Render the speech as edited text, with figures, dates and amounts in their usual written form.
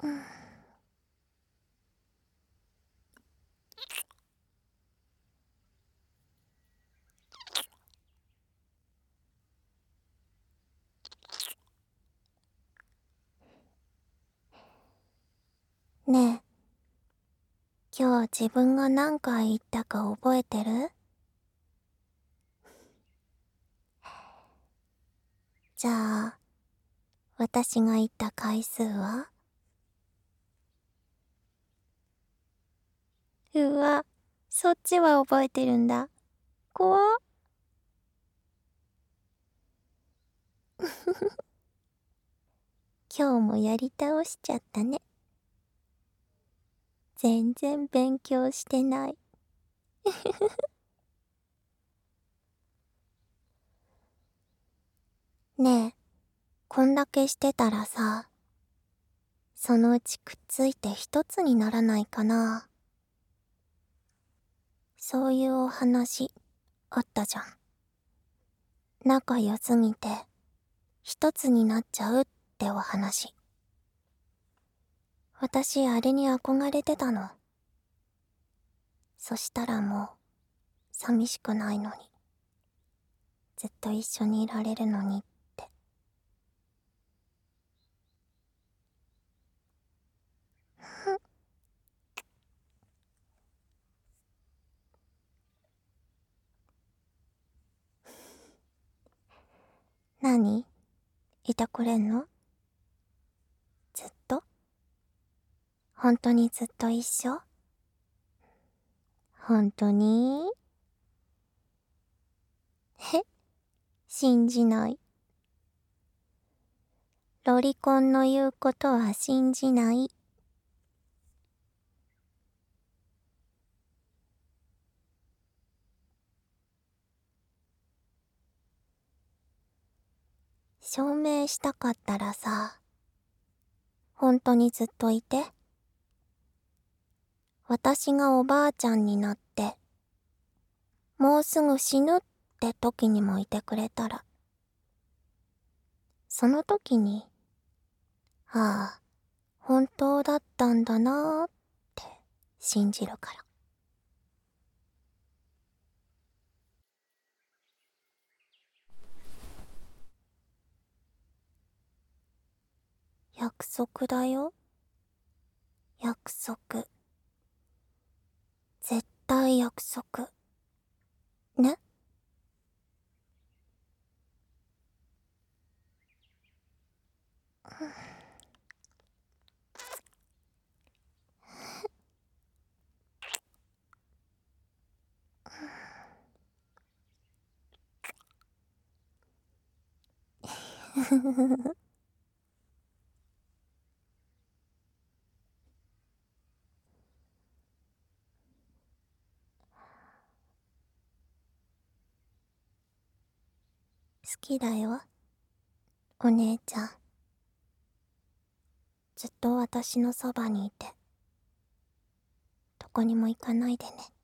ねえ、今日自分が何回言ったか覚えてる？じゃあ、私が言った回数は？うわ、そっちは覚えてるんだ。怖っ。今日もやり倒しちゃったね。全然勉強してない。ねえ、こんだけしてたらさ、そのうちくっついて一つにならないかな。そういうお話あったじゃん。仲良すぎて一つになっちゃうってお話。私あれに憧れてたの。そしたらもう寂しくないのに、ずっと一緒にいられるのにって。何？いてくれんの？ずっと？本当にずっと一緒？本当に？へ？信じない。ロリコンの言うことは信じない。証明したかったらさ、本当にずっといて。私がおばあちゃんになって、もうすぐ死ぬって時にもいてくれたら、その時に、ああ、本当だったんだなーって信じるから。約束だよ。約束。絶対約束。ね？好きだよ、お姉ちゃん。ずっと私のそばにいて、どこにも行かないでね。